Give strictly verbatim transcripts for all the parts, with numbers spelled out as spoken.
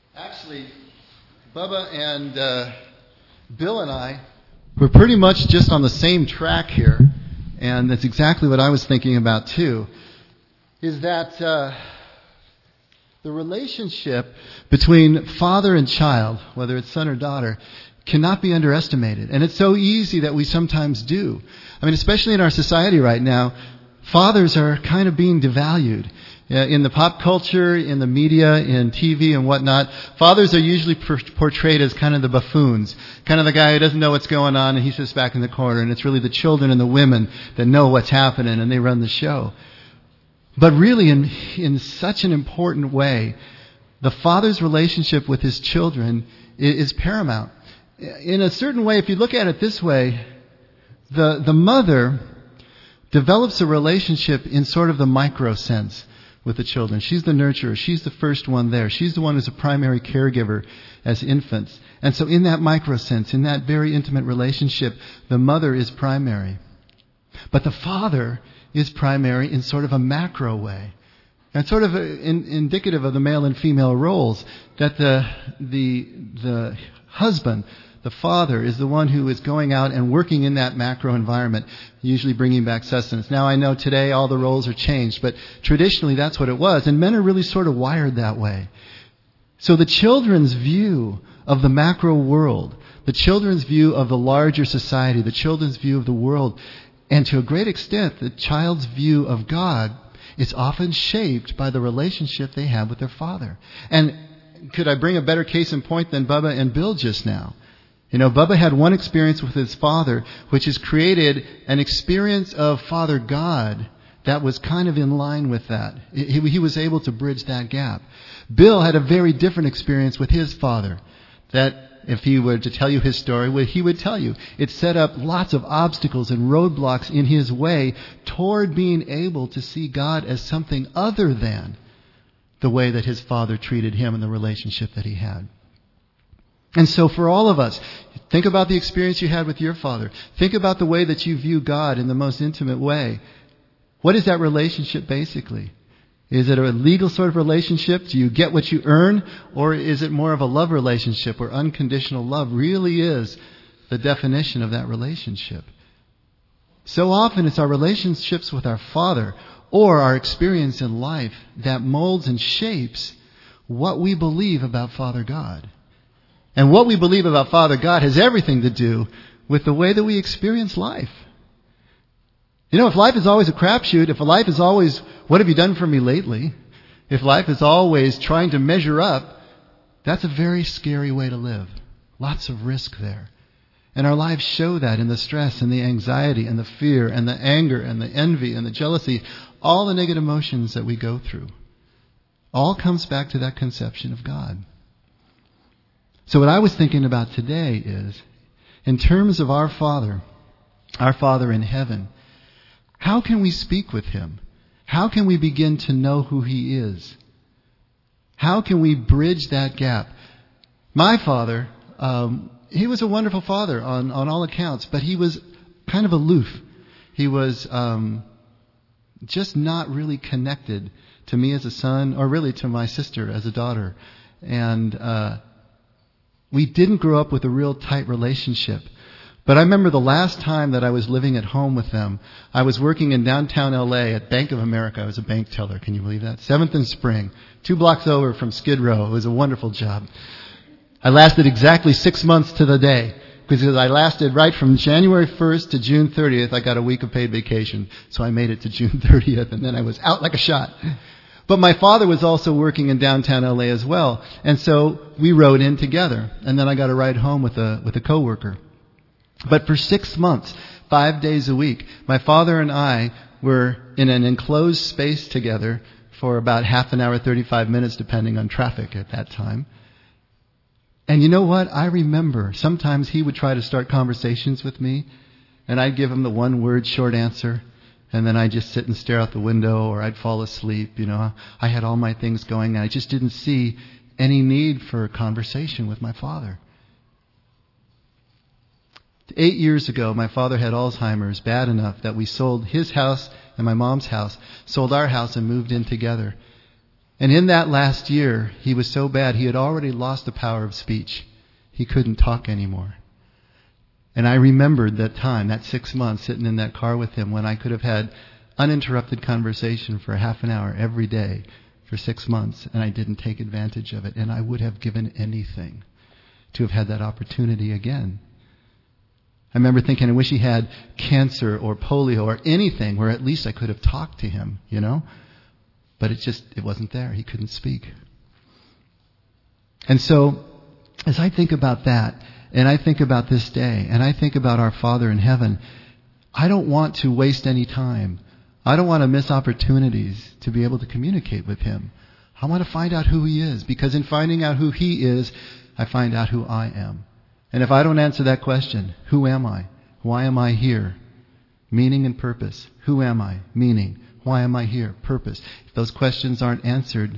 Actually, Bubba and uh, Bill and I were pretty much just on the same track here, and that's exactly what I was thinking about too, is that uh, the relationship between father and child, whether it's son or daughter, cannot be underestimated. And it's so easy that we sometimes do. I mean, especially in our society right now, fathers are kind of being devalued. Uh, in the pop culture, in the media, in T V and whatnot, fathers are usually per- portrayed as kind of the buffoons, kind of the guy who doesn't know what's going on and he sits back in the corner, and it's really the children and the women that know what's happening and they run the show. But really, in, in such an important way, the father's relationship with his children is, is paramount. In a certain way, if you look at it this way, the, the mother develops a relationship in sort of the micro sense with the children. She's the nurturer. She's the first one there. She's the one who's a primary caregiver as infants. And so in that micro sense, in that very intimate relationship, the mother is primary. But the father is primary in sort of a macro way. And sort of in, indicative of the male and female roles, that the, the, the husband, the father, is the one who is going out and working in that macro environment, usually bringing back sustenance. Now, I know today all the roles are changed, but traditionally that's what it was. And men are really sort of wired that way. So the children's view of the macro world, the children's view of the larger society, the children's view of the world, and to a great extent, the child's view of God is often shaped by the relationship they have with their father. And could I bring a better case in point than Bubba and Bill just now? You know, Bubba had one experience with his father, which has created an experience of Father God that was kind of in line with that. He, he was able to bridge that gap. Bill had a very different experience with his father that, if he were to tell you his story, he would tell you it set up lots of obstacles and roadblocks in his way toward being able to see God as something other than the way that his father treated him and the relationship that he had. And so for all of us, think about the experience you had with your father. Think about the way that you view God in the most intimate way. What is that relationship basically? Is it a legal sort of relationship? Do you get what you earn? Or is it more of a love relationship where unconditional love really is the definition of that relationship? So often it's our relationships with our Father or our experience in life that molds and shapes what we believe about Father God. And what we believe about Father God has everything to do with the way that we experience life. You know, if life is always a crapshoot, if life is always, what have you done for me lately? If life is always trying to measure up, that's a very scary way to live. Lots of risk there. And our lives show that in the stress and the anxiety and the fear and the anger and the envy and the jealousy, all the negative emotions that we go through. All comes back to that conception of God. So what I was thinking about today is, in terms of our Father, our Father in heaven, how can we speak with Him? How can we begin to know who He is? How can we bridge that gap? My father, um, he was a wonderful father on, on all accounts, but he was kind of aloof. He was um, just not really connected to me as a son, or really to my sister as a daughter. And uh we didn't grow up with a real tight relationship. But I remember the last time that I was living at home with them, I was working in downtown L A at Bank of America. I was a bank teller. Can you believe that? seventh and Spring, two blocks over from Skid Row. It was a wonderful job. I lasted exactly six months to the day, because I lasted right from January first to June thirtieth. I got a week of paid vacation, so I made it to June thirtieth, and then I was out like a shot. But my father was also working in downtown L A as well. And so we rode in together. And then I got a ride home with a with a coworker. But for six months, five days a week, my father and I were in an enclosed space together for about half an hour, thirty-five minutes, depending on traffic at that time. And you know what? I remember sometimes he would try to start conversations with me, and I'd give him the one word short answer. And then I'd just sit and stare out the window, or I'd fall asleep. You know, I had all my things going, and I just didn't see any need for a conversation with my father. Eight years ago, my father had Alzheimer's bad enough that we sold his house and my mom's house, sold our house and moved in together. And in that last year, he was so bad, he had already lost the power of speech. He couldn't talk anymore. And I remembered that time, that six months, sitting in that car with him when I could have had uninterrupted conversation for half an hour every day for six months, and I didn't take advantage of it. And I would have given anything to have had that opportunity again. I remember thinking, I wish he had cancer or polio or anything where at least I could have talked to him, you know? But it just, it wasn't there. He couldn't speak. And so, as I think about that, and I think about this day, and I think about our Father in heaven, I don't want to waste any time. I don't want to miss opportunities to be able to communicate with him. I want to find out who he is, because in finding out who he is, I find out who I am. And if I don't answer that question, who am I? Why am I here? Meaning and purpose. Who am I? Meaning. Why am I here? Purpose. If those questions aren't answered,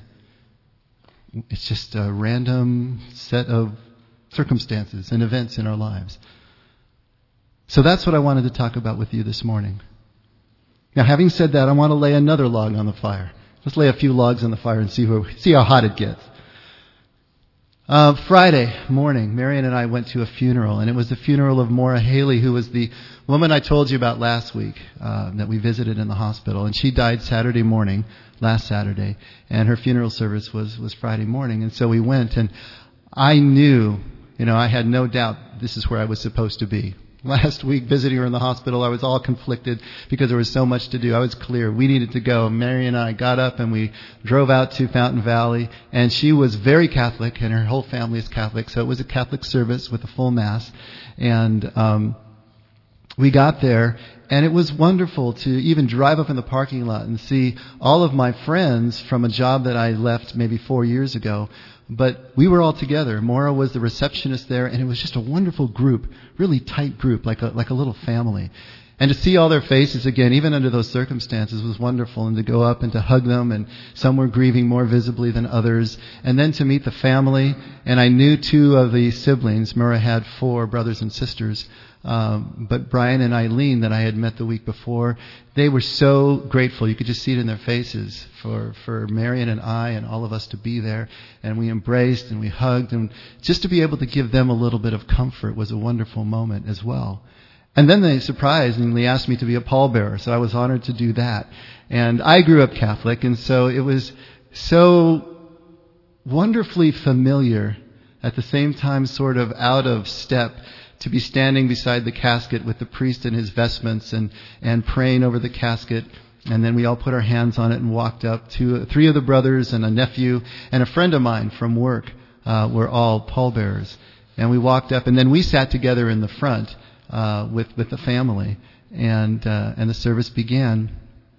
it's just a random set of circumstances and events in our lives. So that's what I wanted to talk about with you this morning. Now, having said that, I want to lay another log on the fire. Let's lay a few logs on the fire and see who, see how hot it gets. Uh, Friday morning, Marion and I went to a funeral, and it was the funeral of Maura Haley, who was the woman I told you about last week uh, that we visited in the hospital. And she died Saturday morning, last Saturday, and her funeral service was, was Friday morning. And so we went, and I knew, you know, I had no doubt this is where I was supposed to be. Last week, visiting her in the hospital, I was all conflicted because there was so much to do. I was clear. We needed to go. Mary and I got up and we drove out to Fountain Valley. And she was very Catholic, and her whole family is Catholic. So it was a Catholic service with a full Mass. And um, we got there, and it was wonderful to even drive up in the parking lot and see all of my friends from a job that I left maybe four years ago. But we were all together. Maura was the receptionist there, and it was just a wonderful group, really tight group, like a like a little family. And to see all their faces again, even under those circumstances, was wonderful. And to go up and to hug them, and some were grieving more visibly than others. And then to meet the family, and I knew two of the siblings. Maura had four brothers and sisters. Um, but Brian and Eileen, that I had met the week before, they were so grateful. You could just see it in their faces for, for Marion and I and all of us to be there. And we embraced and we hugged. And just to be able to give them a little bit of comfort was a wonderful moment as well. And then they surprisingly asked me to be a pallbearer, so I was honored to do that. And I grew up Catholic, and so it was so wonderfully familiar, at the same time sort of out of step, to be standing beside the casket with the priest in his vestments and, and praying over the casket. And then we all put our hands on it and walked up. to Three of the brothers and a nephew and a friend of mine from work uh, were all pallbearers. And we walked up, and then we sat together in the front uh, with, with the family. And, uh, and the service began.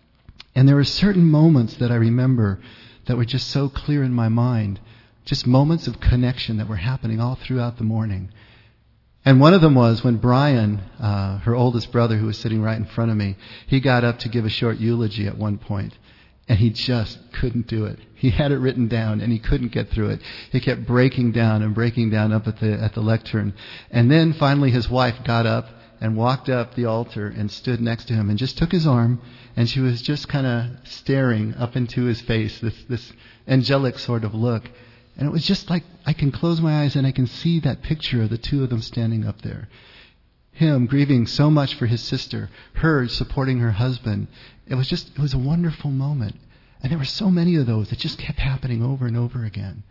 And there were certain moments that I remember that were just so clear in my mind. Just moments of connection that were happening all throughout the morning. And one of them was when Brian, uh, her oldest brother, who was sitting right in front of me, he got up to give a short eulogy at one point, and he just couldn't do it. He had it written down, and he couldn't get through it. He kept breaking down and breaking down up at the at the lectern. And then finally his wife got up and walked up the altar and stood next to him and just took his arm, and she was just kind of staring up into his face, this this angelic sort of look. And it was just like I can close my eyes and I can see that picture of the two of them standing up there. Him grieving so much for his sister, her supporting her husband. It was just, it was a wonderful moment. And there were so many of those that just kept happening over and over again.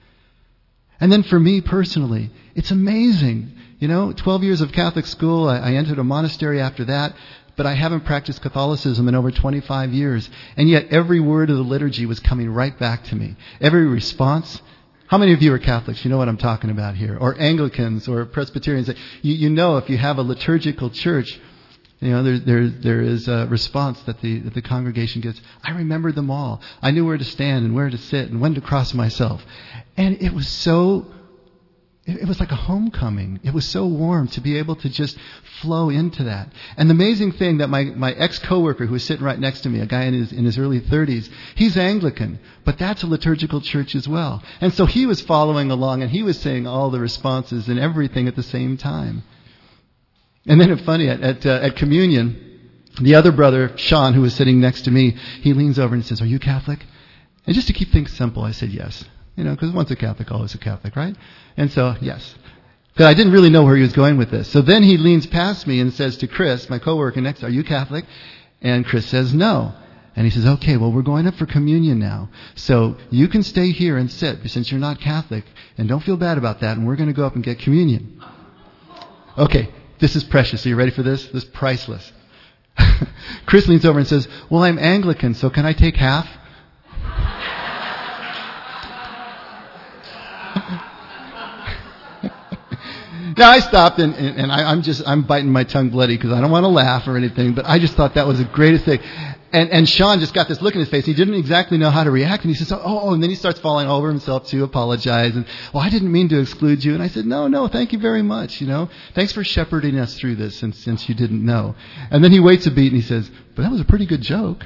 And then for me personally, it's amazing. You know, twelve years of Catholic school, I, I entered a monastery after that, but I haven't practiced Catholicism in over twenty-five years. And yet every word of the liturgy was coming right back to me. Every response. How many of you are Catholics? You know what I'm talking about here. Or Anglicans or Presbyterians. You, you know if you have a liturgical church, you know, there, there, there is a response that the, that the congregation gets. I remembered them all. I knew where to stand and where to sit and when to cross myself. And it was so, it, it was like a homecoming. It was so warm to be able to just flow into that. And the amazing thing that my, my ex-coworker who was sitting right next to me, a guy in his, in his early thirties, he's Anglican, but that's a liturgical church as well. And so he was following along and he was saying all the responses and everything at the same time. And then it's funny, at, at, uh, at communion, the other brother, Sean, who was sitting next to me, he leans over and says, "Are you Catholic?" And just to keep things simple, I said yes. You know, because once a Catholic, always a Catholic, right? And so, yes. But I didn't really know where he was going with this. So then he leans past me and says to Chris, my coworker next, are you Catholic? And Chris says no. And he says, okay, well, we're going up for communion now. So you can stay here and sit since you're not Catholic. And don't feel bad about that. And we're going to go up and get communion. Okay, this is precious. Are you ready for this? This is priceless. Chris leans over and says, well, I'm Anglican, so can I take half? Now I stopped and, and, and I, I'm just, I'm biting my tongue bloody because I don't want to laugh or anything, but I just thought that was the greatest thing. And, and Sean just got this look in his face. He didn't exactly know how to react. And he says, oh, oh, and then he starts falling over himself to apologize. And, well, I didn't mean to exclude you. And I said, no, no, thank you very much. You know, thanks for shepherding us through this since, since you didn't know. And then he waits a beat and he says, but that was a pretty good joke.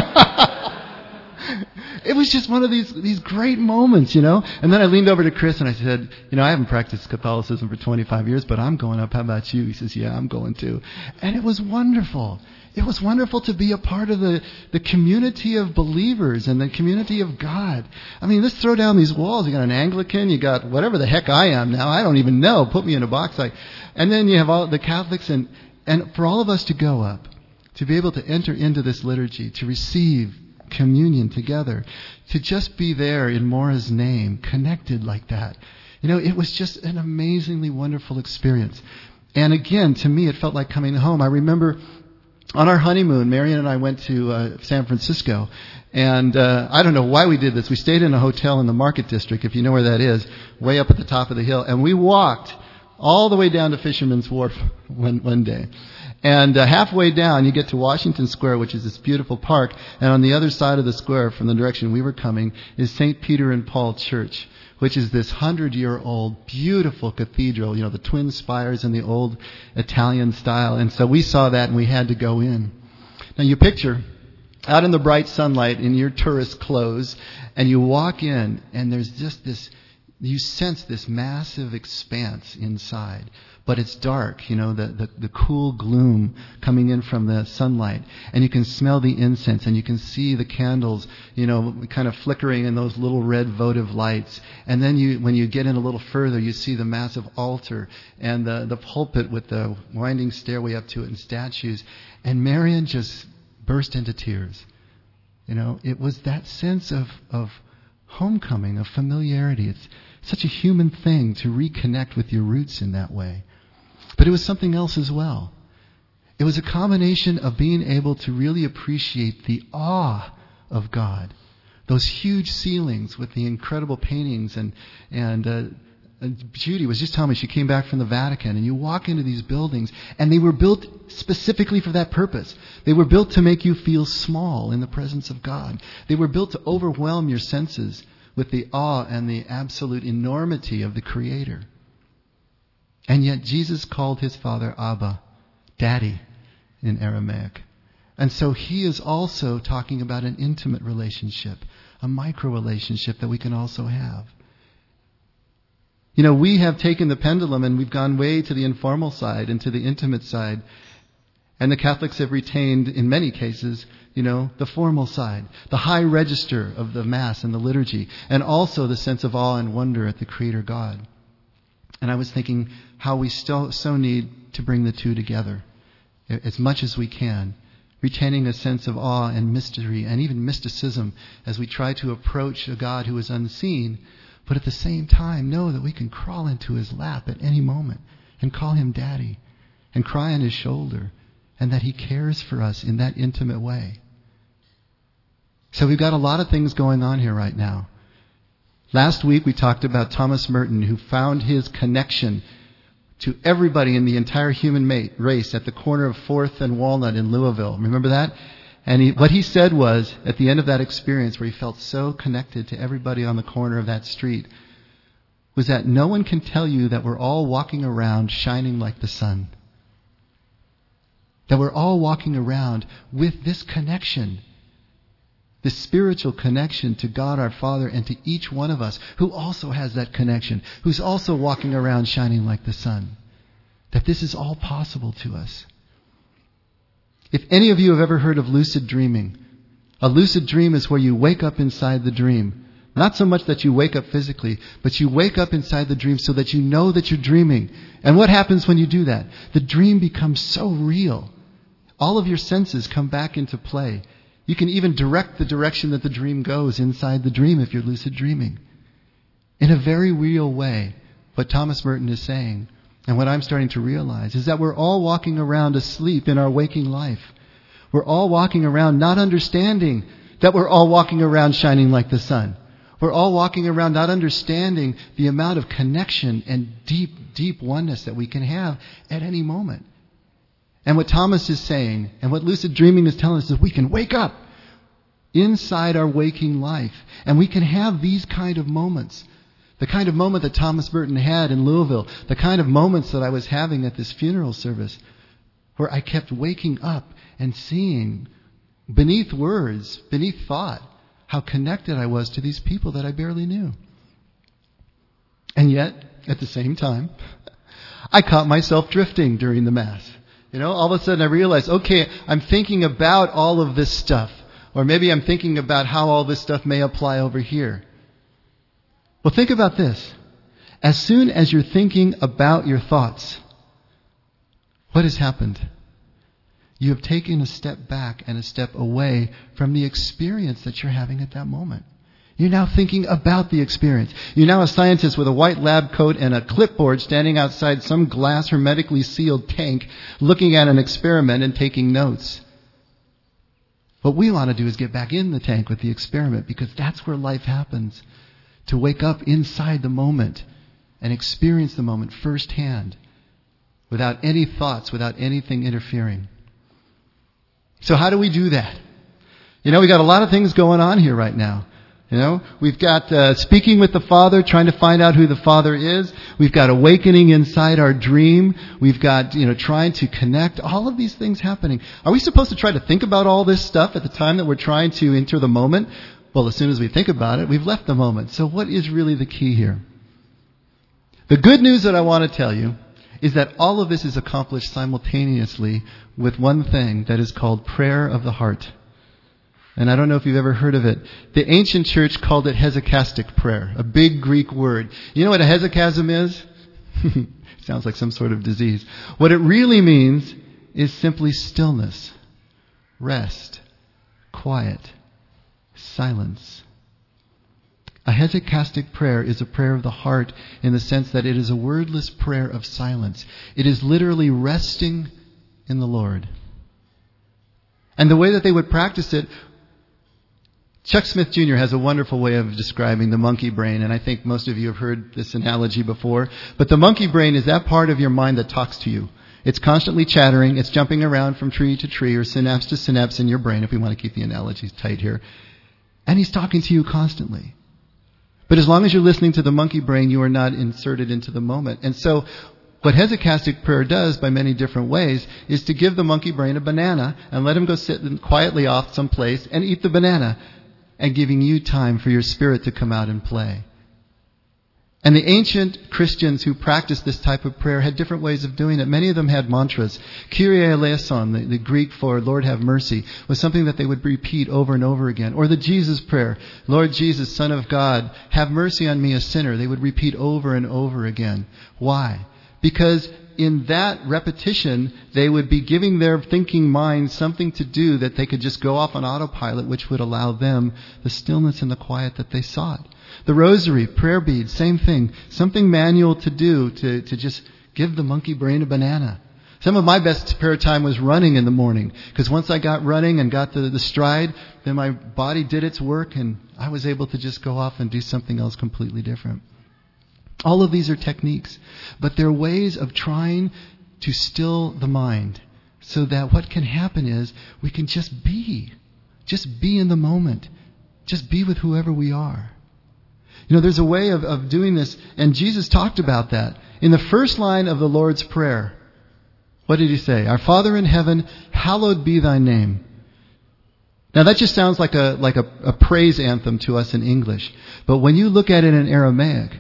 It was just one of these these great moments, you know. And then I leaned over to Chris and I said, you know, I haven't practiced Catholicism for twenty-five years, but I'm going up. How about you? He says, yeah, I'm going too. And it was wonderful. It was wonderful to be a part of the, the community of believers and the community of God. I mean, let's throw down these walls. You got an Anglican, you got whatever the heck I am now. I don't even know. Put me in a box. Like, and then you have all the Catholics, and, and for all of us to go up, to be able to enter into this liturgy, to receive communion together, to just be there in Maura's name, connected like that. You know, it was just an amazingly wonderful experience. And again, to me, it felt like coming home. I remember on our honeymoon, Marion and I went to uh, San Francisco, and uh, I don't know why we did this. We stayed in a hotel in the Market District, if you know where that is, way up at the top of the hill, and we walked all the way down to Fisherman's Wharf one, one day. And uh, halfway down, you get to Washington Square, which is this beautiful park. And on the other side of the square, from the direction we were coming, is Saint Peter and Paul Church, which is this hundred-year-old beautiful cathedral, you know, the twin spires in the old Italian style. And so we saw that and we had to go in. Now you picture out in the bright sunlight in your tourist clothes, and you walk in, and there's just this, you sense this massive expanse inside. But it's dark, you know, the, the, the cool gloom coming in from the sunlight. And you can smell the incense, and you can see the candles, you know, kind of flickering in those little red votive lights. And then you, when you get in a little further, you see the massive altar and the, the pulpit with the winding stairway up to it and statues. And Marion just burst into tears. You know, it was that sense of, of homecoming, of familiarity. It's such a human thing to reconnect with your roots in that way. But it was something else as well. It was a combination of being able to really appreciate the awe of God. Those huge ceilings with the incredible paintings. And, and, uh, and Judy was just telling me she came back from the Vatican. And you walk into these buildings, and they were built specifically for that purpose. They were built to make you feel small in the presence of God. They were built to overwhelm your senses with the awe and the absolute enormity of the Creator. And yet Jesus called his Father Abba, Daddy, in Aramaic. And so he is also talking about an intimate relationship, a micro relationship that we can also have. You know, we have taken the pendulum and we've gone way to the informal side and to the intimate side. And the Catholics have retained, in many cases, you know, the formal side, the high register of the Mass and the liturgy, and also the sense of awe and wonder at the Creator God. And I was thinking how we still so need to bring the two together as much as we can, retaining a sense of awe and mystery and even mysticism as we try to approach a God who is unseen, but at the same time know that we can crawl into his lap at any moment and call him Daddy and cry on his shoulder, and that he cares for us in that intimate way. So we've got a lot of things going on here right now. Last week we talked about Thomas Merton, who found his connection to everybody in the entire human race at the corner of fourth and Walnut in Louisville. Remember that? And he, what he said was, at the end of that experience where he felt so connected to everybody on the corner of that street, was that no one can tell you that we're all walking around shining like the sun. That we're all walking around with this connection, this spiritual connection to God our Father and to each one of us who also has that connection, who's also walking around shining like the sun. That this is all possible to us. If any of you have ever heard of lucid dreaming, A lucid dream is where you wake up inside the dream. Not so much that you wake up physically, but you wake up inside the dream so that you know that you're dreaming. And what happens when you do that? The dream becomes so real. All of your senses come back into play. You can even direct the direction that the dream goes inside the dream if you're lucid dreaming. In a very real way, what Thomas Merton is saying, and what I'm starting to realize, is that we're all walking around asleep in our waking life. We're all walking around not understanding that we're all walking around shining like the sun. We're all walking around not understanding the amount of connection and deep, deep oneness that we can have at any moment. And what Thomas is saying, and what lucid dreaming is telling us, is we can wake up inside our waking life. And we can have these kind of moments. The kind of moment that Thomas Merton had in Louisville. The kind of moments that I was having at this funeral service. Where I kept waking up and seeing, beneath words, beneath thought, how connected I was to these people that I barely knew. And yet, at the same time, I caught myself drifting during the Mass. You know, all of a sudden I realized, okay, I'm thinking about all of this stuff. Or maybe I'm thinking about how all this stuff may apply over here. Well, think about this. As soon as you're thinking about your thoughts, what has happened? You have taken a step back and a step away from the experience that you're having at that moment. You're now thinking about the experience. You're now a scientist with a white lab coat and a clipboard standing outside some glass hermetically sealed tank looking at an experiment and taking notes. What we want to do is get back in the tank with the experiment, because that's where life happens. To wake up inside the moment and experience the moment firsthand without any thoughts, without anything interfering. So how do we do that? You know, we got a lot of things going on here right now. You know, we've got uh, speaking with the Father, trying to find out who the Father is. We've got awakening inside our dream. We've got, you know, trying to connect. All of these things happening. Are we supposed to try to think about all this stuff at the time that we're trying to enter the moment? Well, as soon as we think about it, we've left the moment. So what is really the key here? The good news that I want to tell you is that all of this is accomplished simultaneously with one thing that is called prayer of the heart. And I don't know if you've ever heard of it. The ancient church called it hesychastic prayer, a big Greek word. You know what a hesychasm is? Sounds like some sort of disease. What it really means is simply stillness, rest, quiet, silence. A hesychastic prayer is a prayer of the heart in the sense that it is a wordless prayer of silence. It is literally resting in the Lord. And the way that they would practice it, Chuck Smith Junior has a wonderful way of describing the monkey brain, and I think most of you have heard this analogy before. But the monkey brain is that part of your mind that talks to you. It's constantly chattering. It's jumping around from tree to tree or synapse to synapse in your brain, if we want to keep the analogies tight here. And he's talking to you constantly. But as long as you're listening to the monkey brain, you are not inserted into the moment. And so what hesychastic prayer does by many different ways is to give the monkey brain a banana and let him go sit quietly off someplace and eat the banana, and giving you time for your spirit to come out and play. And the ancient Christians who practiced this type of prayer had different ways of doing it. Many of them had mantras. Kyrie eleison, the, the Greek for Lord have mercy, was something that they would repeat over and over again. Or the Jesus prayer, Lord Jesus, Son of God, have mercy on me, a sinner. They would repeat over and over again. Why? Because in that repetition, they would be giving their thinking mind something to do that they could just go off on autopilot, which would allow them the stillness and the quiet that they sought. The rosary, prayer beads, same thing. Something manual to do to, to just give the monkey brain a banana. Some of my best prayer time was running in the morning, because once I got running and got the, the stride, then my body did its work and I was able to just go off and do something else completely different. All of these are techniques, but they're ways of trying to still the mind so that what can happen is we can just be, just be in the moment, just be with whoever we are. You know, there's a way of, of doing this, and Jesus talked about that. In the first line of the Lord's Prayer, what did he say? Our Father in heaven, hallowed be thy name. Now that just sounds like a like a, a praise anthem to us in English. But when you look at it in Aramaic,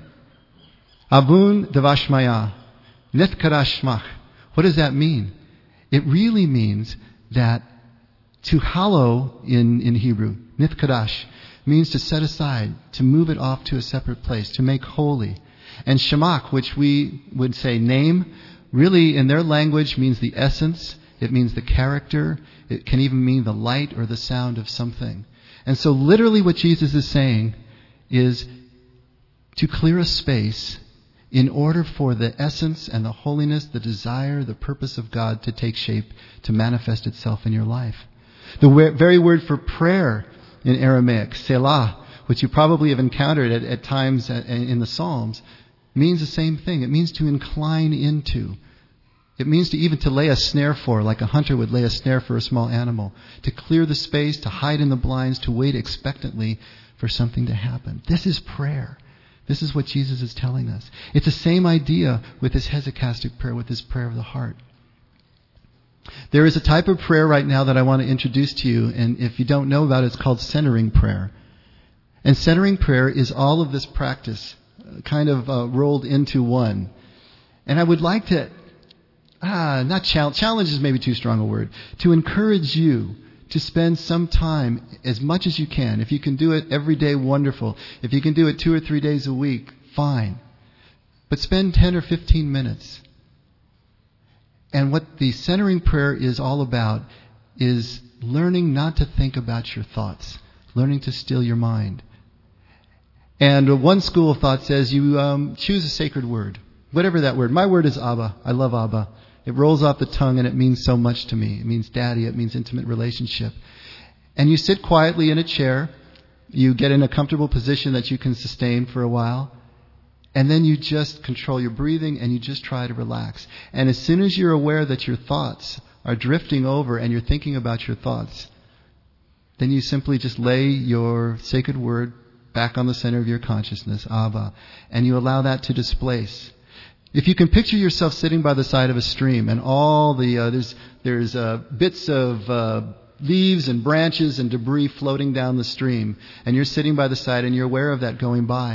Avun devashmaya, netkarashmach. What does that mean? It really means that To hallow in, in Hebrew, nithkadash, means to set aside, to move it off to a separate place, to make holy. And shamak, which we would say name, really in their language means the essence, it means the character, it can even mean the light or the sound of something. And so literally what Jesus is saying is to clear a space in order for the essence and the holiness, the desire, the purpose of God to take shape, to manifest itself in your life. The very word for prayer in Aramaic, selah, which you probably have encountered at, at times in the Psalms, means the same thing. It means to incline into. It means to even to lay a snare for, like a hunter would lay a snare for a small animal. To clear the space, to hide in the blinds, to wait expectantly for something to happen. This is prayer. This is what Jesus is telling us. It's the same idea with this hesychastic prayer, with this prayer of the heart. There is a type of prayer right now that I want to introduce to you, and if you don't know about it, it's called centering prayer. And centering prayer is all of this practice uh, kind of uh, rolled into one. And I would like to, ah, not challenge, challenge is maybe too strong a word, to encourage you to spend some time, as much as you can. If you can do it every day, wonderful. If you can do it two or three days a week, fine. But spend ten or fifteen minutes. And what the centering prayer is all about is learning not to think about your thoughts, learning to still your mind. And one school of thought says you um, choose a sacred word, whatever that word. My word is Abba. I love Abba. It rolls off the tongue and it means so much to me. It means daddy. It means intimate relationship. And you sit quietly in a chair. You get in a comfortable position that you can sustain for a while. And then you just control your breathing and you just try to relax. And as soon as you're aware that your thoughts are drifting over and you're thinking about your thoughts, then you simply just lay your sacred word back on the center of your consciousness, Abba, and you allow that to displace. If you can picture yourself sitting by the side of a stream and all the, uh, there's, there's uh, bits of uh, leaves and branches and debris floating down the stream, and you're sitting by the side and you're aware of that going by,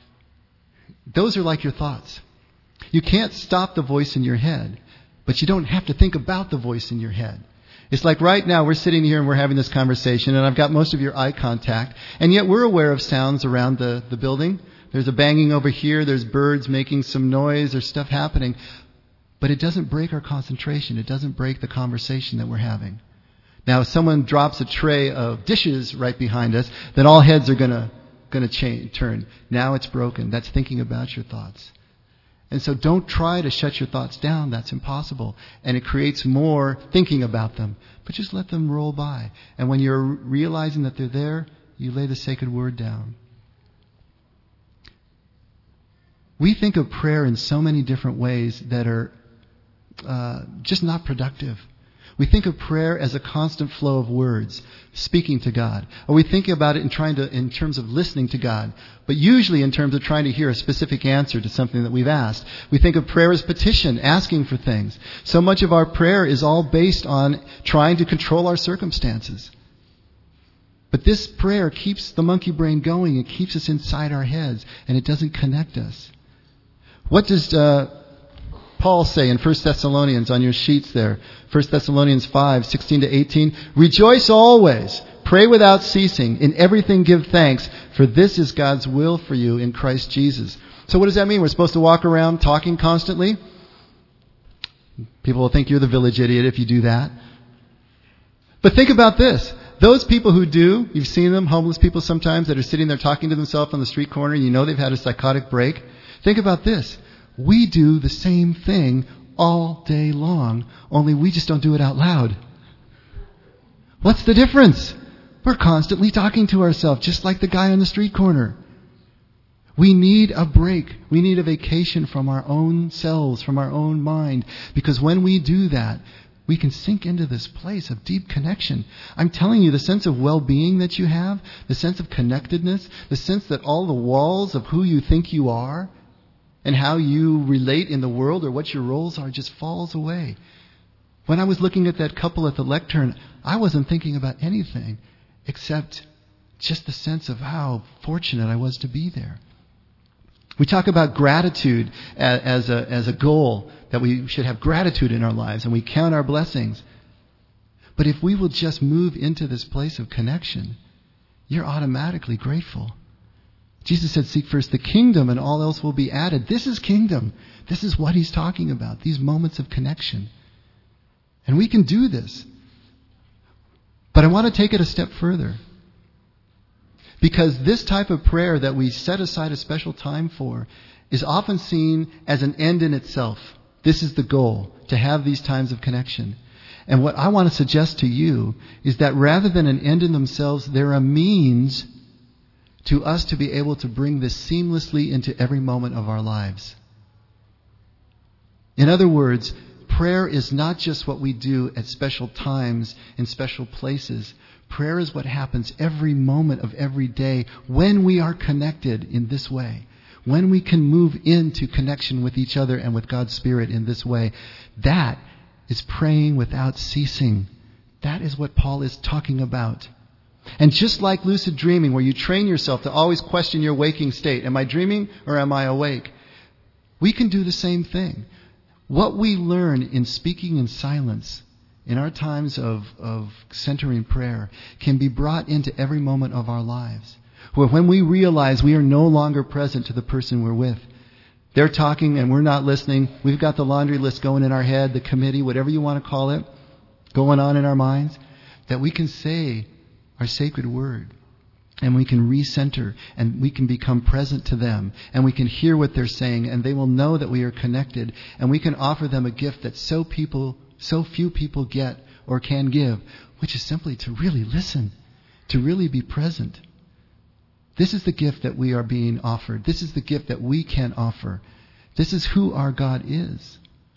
those are like your thoughts. You can't stop the voice in your head, but you don't have to think about the voice in your head. It's like right now we're sitting here and we're having this conversation and I've got most of your eye contact, and yet we're aware of sounds around the, the building. There's a banging over here, there's birds making some noise, there's stuff happening. But it doesn't break our concentration. It doesn't break the conversation that we're having. Now if someone drops a tray of dishes right behind us, then all heads are going to going to change, turn. Now it's broken. That's thinking about your thoughts. And so don't try to shut your thoughts down. That's impossible. And it creates more thinking about them. But just let them roll by. And when you're realizing that they're there, you lay the sacred word down. We think of prayer in so many different ways that are uh, just not productive. We think of prayer as a constant flow of words, speaking to God. Or we think about it in trying to, in terms of listening to God, but usually in terms of trying to hear a specific answer to something that we've asked. We think of prayer as petition, asking for things. So much of our prayer is all based on trying to control our circumstances. But this prayer keeps the monkey brain going. It keeps us inside our heads, and it doesn't connect us. What does uh, Paul say in First Thessalonians on your sheets there? First Thessalonians five, sixteen to eighteen. Rejoice always. Pray without ceasing. In everything give thanks, for this is God's will for you in Christ Jesus. So what does that mean? We're supposed to walk around talking constantly? People will think you're the village idiot if you do that. But think about this. Those people who do, you've seen them, homeless people sometimes that are sitting there talking to themselves on the street corner, and you know they've had a psychotic break. Think about this. We do the same thing all day long, only we just don't do it out loud. What's the difference? We're constantly talking to ourselves, just like the guy on the street corner. We need a break. We need a vacation from our own selves, from our own mind, because when we do that, we can sink into this place of deep connection. I'm telling you, the sense of well-being that you have, the sense of connectedness, the sense that all the walls of who you think you are and how you relate in the world or what your roles are just falls away. When I was looking at that couple at the lectern, I wasn't thinking about anything except just the sense of how fortunate I was to be there. We talk about gratitude as a, as a goal, that we should have gratitude in our lives, and we count our blessings. But if we will just move into this place of connection, you're automatically grateful. Jesus said, seek first the kingdom and all else will be added. This is kingdom. This is what he's talking about, these moments of connection. And we can do this. But I want to take it a step further. Because this type of prayer that we set aside a special time for is often seen as an end in itself. This is the goal, to have these times of connection. And what I want to suggest to you is that rather than an end in themselves, they're a means to us to be able to bring this seamlessly into every moment of our lives. In other words, prayer is not just what we do at special times in special places. Prayer is what happens every moment of every day when we are connected in this way. When we can move into connection with each other and with God's Spirit in this way. That is praying without ceasing. That is what Paul is talking about. And just like lucid dreaming, where you train yourself to always question your waking state, am I dreaming or am I awake? We can do the same thing. What we learn in speaking in silence, in our times of, of centering prayer, can be brought into every moment of our lives. Where when we realize we are no longer present to the person we're with, they're talking and we're not listening, we've got the laundry list going in our head, the committee, whatever you want to call it, going on in our minds, that we can say our sacred word. And we can recenter and we can become present to them and we can hear what they're saying and they will know that we are connected and we can offer them a gift that so people, so few people get or can give, which is simply to really listen, to really be present. This is the gift that we are being offered. This is the gift that we can offer. This is who our God is.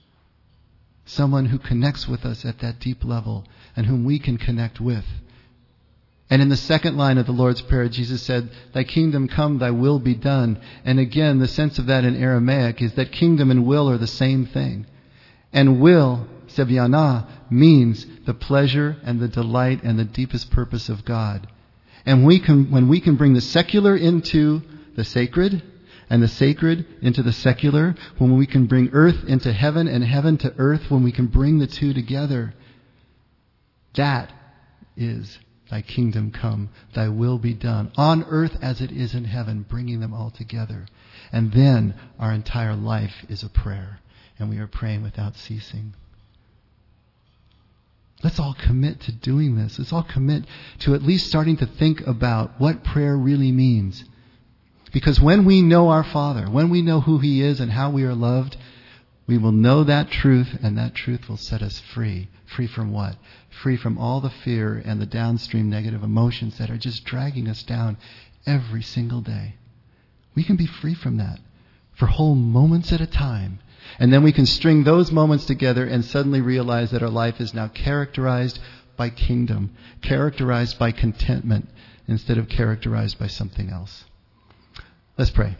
Someone who connects with us at that deep level and whom we can connect with. And in the second line of the Lord's Prayer, Jesus said, thy kingdom come, thy will be done. And again, the sense of that in Aramaic is that kingdom and will are the same thing. And will, seviana, means the pleasure and the delight and the deepest purpose of God. And we can, when we can bring the secular into the sacred, and the sacred into the secular, when we can bring earth into heaven and heaven to earth, when we can bring the two together, that is thy kingdom come, thy will be done, on earth as it is in heaven, bringing them all together. And then our entire life is a prayer, and we are praying without ceasing. Let's all commit to doing this. Let's all commit to at least starting to think about what prayer really means. Because when we know our Father, when we know who He is and how we are loved, we will know that truth, and that truth will set us free. Free from what? Free from all the fear and the downstream negative emotions that are just dragging us down every single day. We can be free from that for whole moments at a time. And then we can string those moments together and suddenly realize that our life is now characterized by kingdom, characterized by contentment, instead of characterized by something else. Let's pray.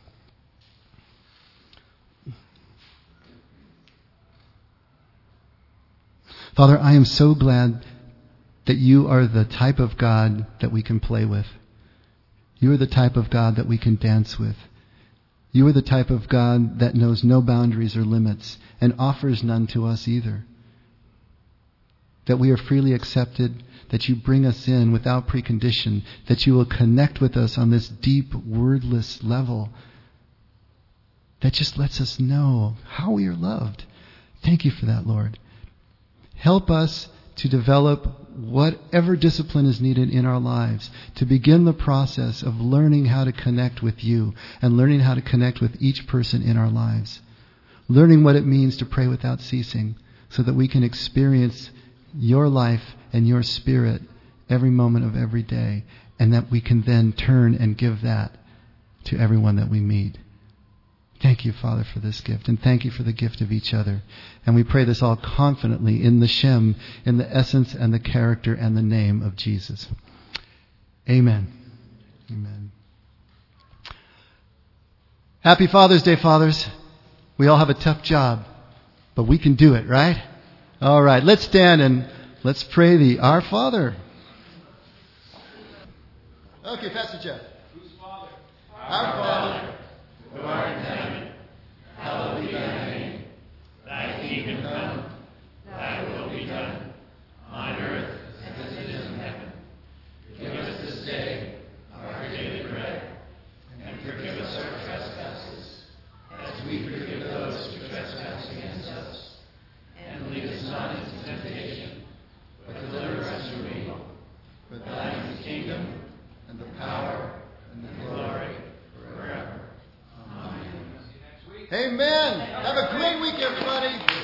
Father, I am so glad that you are the type of God that we can play with. You are the type of God that we can dance with. You are the type of God that knows no boundaries or limits and offers none to us either. That we are freely accepted, that you bring us in without precondition, that you will connect with us on this deep, wordless level that just lets us know how we are loved. Thank you for that, Lord. Help us to develop whatever discipline is needed in our lives to begin the process of learning how to connect with you and learning how to connect with each person in our lives. Learning what it means to pray without ceasing so that we can experience your life and your Spirit every moment of every day, and that we can then turn and give that to everyone that we meet. Thank you, Father, for this gift, and thank you for the gift of each other. And we pray this all confidently in the Shem, in the essence and the character and the name of Jesus. Amen. Amen. Happy Father's Day, fathers. We all have a tough job, but we can do it, right? All right, let's stand and let's pray the Our Father. Okay, Pastor Jeff. Whose Father? Our Father, who art in heaven, hallowed be thy name. Thy kingdom come, thy will be done, on earth Amen. Have a great week, everybody.